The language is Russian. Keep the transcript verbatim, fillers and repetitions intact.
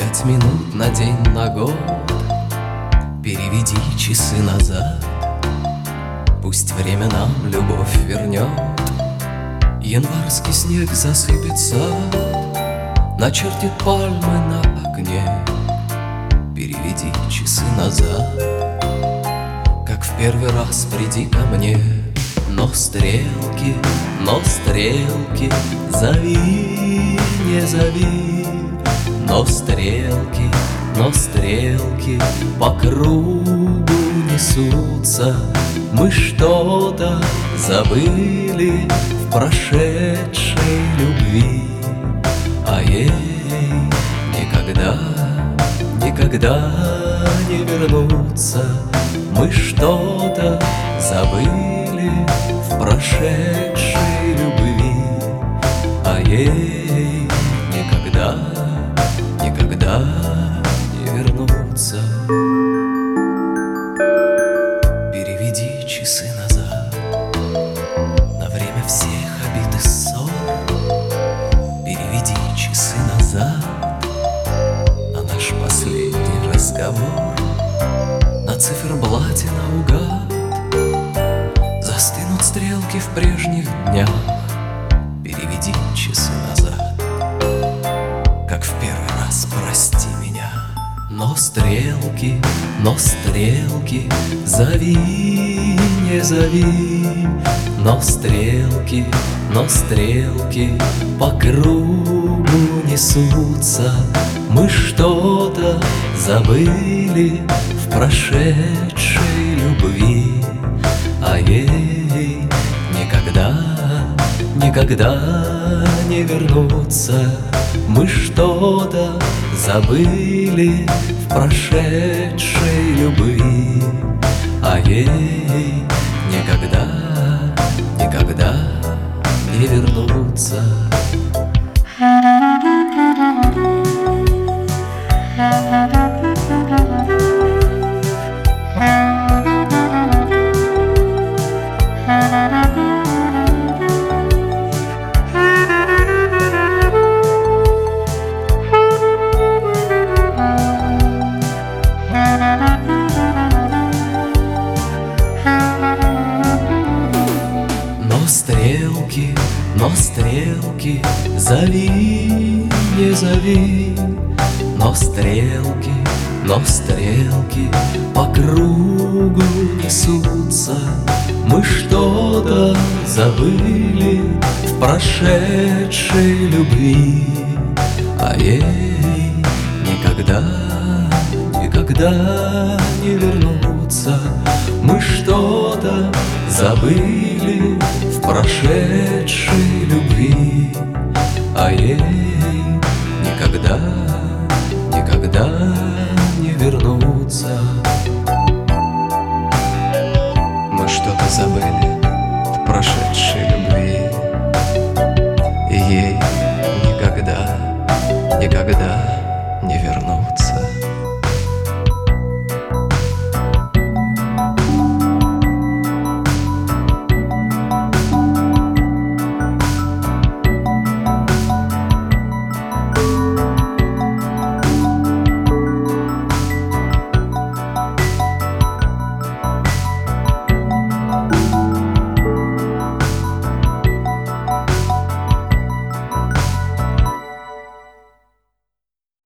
Пять минут на день, на год, переведи часы назад. Пусть время нам любовь вернет, январский снег засыпет сад, начертит пальмы на окне. Переведи часы назад, как в первый раз приди ко мне. Но стрелки, но стрелки, зови, не зови. Но стрелки, но стрелки по кругу несутся. Мы что-то забыли в прошедшей любви, а ей никогда, никогда не вернуться. Мы что-то забыли в прошедшей любви, а ей никогда, никогда не вернуться. Переведи часы назад на время всех обид и ссор. Переведи часы назад на наш последний разговор. На циферблате наугад застынут стрелки в прежних днях. Переведи часы назад, как в первый раз прости меня. Но стрелки, но стрелки, зови, не зови. Но стрелки, но стрелки по кругу несутся. Мы что-то забыли в прошедшей любви, а ей никогда, никогда не вернуться. Мы что-то забыли в прошедшей любви, а ей никогда, никогда не вернуться. Но стрелки, но стрелки, зови, не зови. Но стрелки, но стрелки по кругу несутся. Мы что-то забыли в прошедшей любви, а ей никогда, никогда не вернуться. Мы что-то забыли в прошедшей любви, а ей никогда, никогда не вернуться. Мы что-то забыли в прошедшей любви, и ей никогда, никогда не вернуться.